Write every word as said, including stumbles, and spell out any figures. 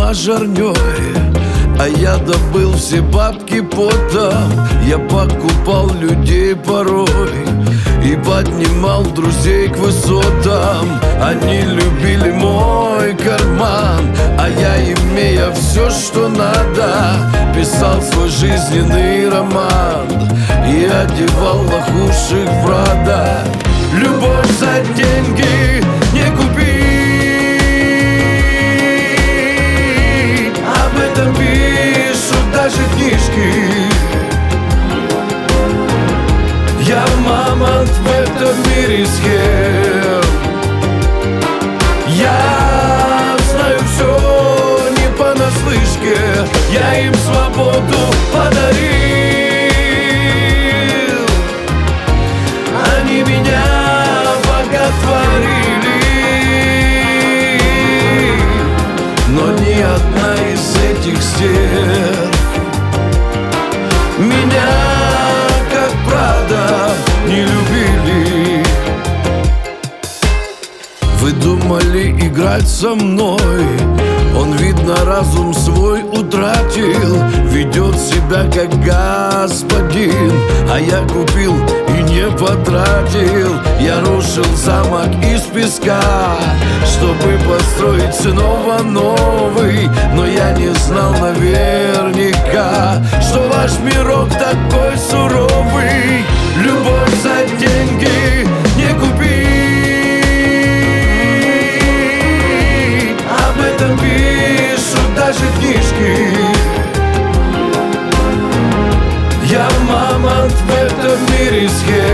мажорней, а я добыл все бабки потом. Я покупал людей порой и поднимал друзей к высотам. Они любили мой карман, а я, имея все, что надо, писал свой жизненный роман и одевал лохушек в Прада. Любовь за деньги не купить, об этом пишут даже книжки. Я мамонт в этом мире схем. Я знаю все не понаслышке. Я им свободу подарил, они меня боготворили. Но ни одна из этих стерв меня, как Прада, не любили. Вы думали играть со мной? Он, видно, разум свой утратил, ведет себя как господин, а я купил и не потратил. Я рушил замок из песка, чтобы построить снова новый. Но я не знал наверняка, что ваш мирок такой суровый. Любовь за деньги не купить, об этом пишут даже книжки. Я мамонт в этом мире схем.